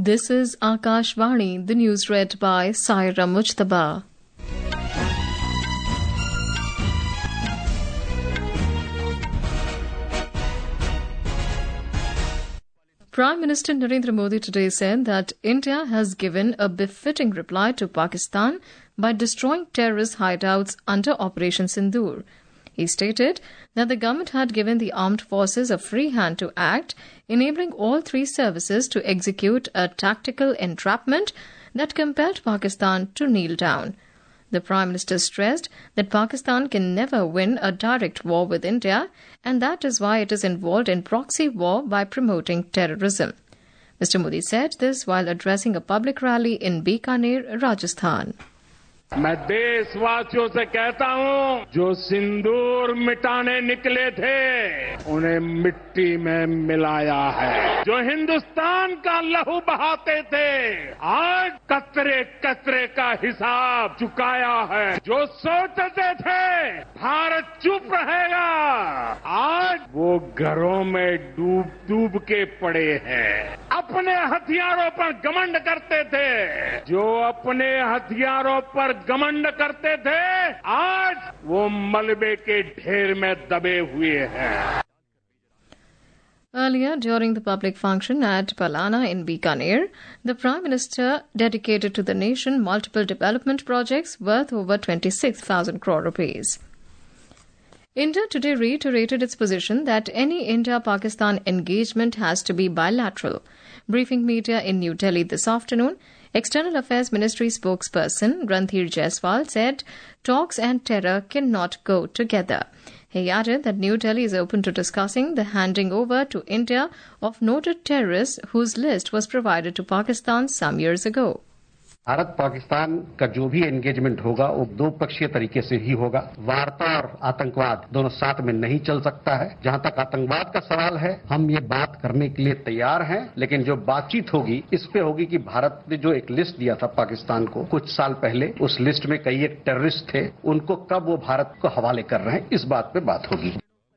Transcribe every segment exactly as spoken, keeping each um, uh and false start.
This is Akashvani, the news read by Saira Mujtaba. Prime Minister Narendra Modi today said that India has given a befitting reply to Pakistan by destroying terrorist hideouts under Operation Sindoor. He stated that the government had given the armed forces a free hand to act, enabling all three services to execute a tactical entrapment that compelled Pakistan to kneel down. The Prime Minister stressed that Pakistan can never win a direct war with India, and that is why it is involved in proxy war by promoting terrorism. Mister Modi said this while addressing a public rally in Bikaner, Rajasthan. मैं देशवासियों से कहता हूं, जो सिंदूर मिटाने निकले थे उन्हें मिट्टी में मिलाया है। जो हिंदुस्तान का लहू बहाते थे आज कतरे कतरे का हिसाब चुकाया है। जो सोचते थे भारत चुप रहेगा आज वो घरों में डूब डूब के पड़े हैं। अपने हथियारों पर घमंड करते थे, जो अपने हथियारों पर घमंड करते थे आज वो मलबे के ढेर में दबे हुए हैं। Earlier, during the public function at Palana in Bikaner, the Prime Minister dedicated to the nation multiple development projects worth over twenty-six thousand crore rupees. India today reiterated its position that any India-Pakistan engagement has to be bilateral. Briefing media in New Delhi this afternoon, External Affairs Ministry spokesperson Ranthir Jaiswal said talks and terror cannot go together. He added that New Delhi is open to discussing the handing over to India of noted terrorists whose list was provided to Pakistan some years ago. Bharat Pakistan का जो भी engagement होगा वो दो पक्षीय तरीके से ही होगा। वार्ता और आतंकवाद दोनों साथ में नहीं चल सकता है। जहां तक आतंकवाद का सवाल है, हम ये बात करने के लिए तैयार हैं, लेकिन जो बातचीत होगी इस पे होगी कि भारत ने जो एक लिस्ट दिया था पाकिस्तान को कुछ साल पहले, उस लिस्ट में कई एक टेररिस्ट थे, उनको कब वो भारत को हवाले कर रहे हैं, इस बात पे बात होगी।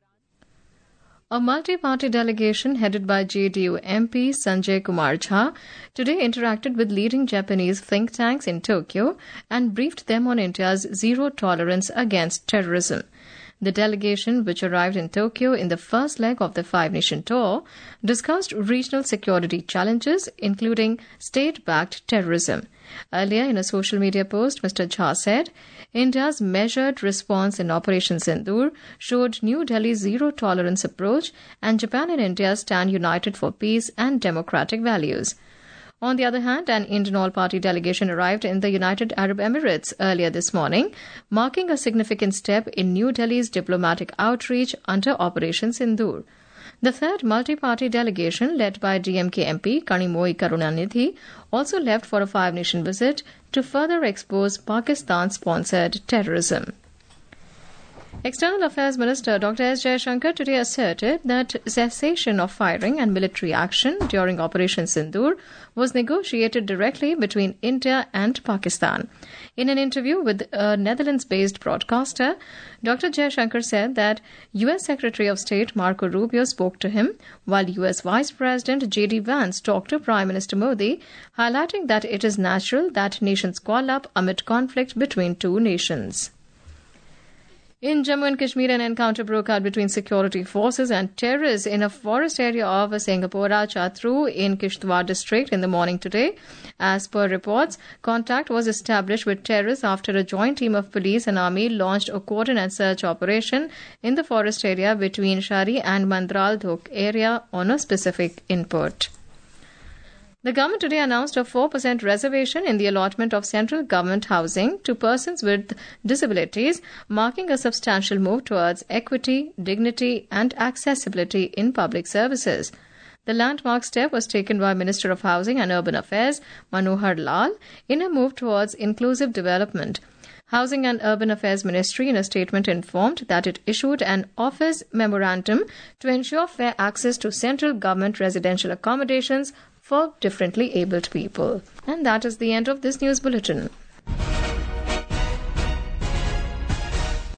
A multi-party delegation headed by J D U M P Sanjay Kumar Jha today interacted with leading Japanese think tanks in Tokyo and briefed them on India's zero tolerance against terrorism. The delegation, which arrived in Tokyo in the first leg of the five-nation tour, discussed regional security challenges, including state-backed terrorism. Earlier, in a social media post, Mister Jha said, India's measured response in Operation Sindoor showed New Delhi's zero-tolerance approach, and Japan and India stand united for peace and democratic values. On the other hand, an Indian all-party delegation arrived in the United Arab Emirates earlier this morning, marking a significant step in New Delhi's diplomatic outreach under Operation Sindoor. The third multi-party delegation, led by D M K M P Kanimoy Karunanidhi, also left for a five-nation visit to further expose Pakistan-sponsored terrorism. External Affairs Minister Doctor S Jaishankar today asserted that cessation of firing and military action during Operation Sindoor was negotiated directly between India and Pakistan. In an interview with a Netherlands-based broadcaster, Doctor Jaishankar said that U S Secretary of State Marco Rubio spoke to him, while U S Vice President J D Vance talked to Prime Minister Modi, highlighting that it is natural that nations call up amid conflict between two nations. In Jammu and Kashmir, an encounter broke out between security forces and terrorists in a forest area of Singapora Chatru in Kishtwar district in the morning today. As per reports, contact was established with terrorists after a joint team of police and army launched a cordon and search operation in the forest area between Shari and Mandral Dhok area on a specific input. The government today announced a four percent reservation in the allotment of central government housing to persons with disabilities, marking a substantial move towards equity, dignity and accessibility in public services. The landmark step was taken by Minister of Housing and Urban Affairs Manohar Lal in a move towards inclusive development. Housing and Urban Affairs Ministry in a statement informed that it issued an office memorandum to ensure fair access to central government residential accommodations for differently abled people. And that is the end of this news bulletin.